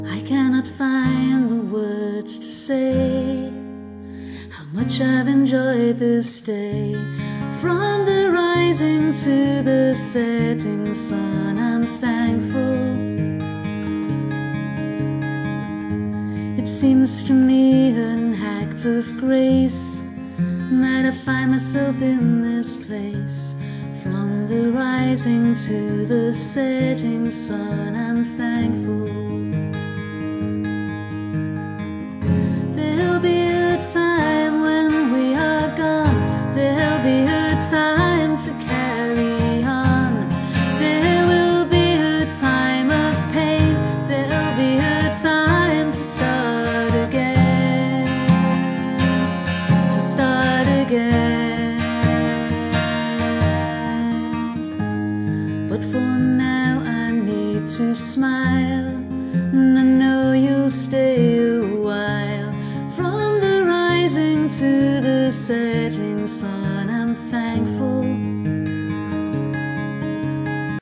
I cannot find the words to say how much I've enjoyed this day. From the rising to the setting sun, I'm thankful. It seems to me an act of grace that I find myself in this place. From the rising to the setting sun, I'm thankful. There'll be a time when we are gone. There'll be a time to carry on. There will be a time of pain. There'll be a time to start again. To start again. But for now I need to smile, and I know you'll stay a while. From the rising to the setting sun, I'm thankful.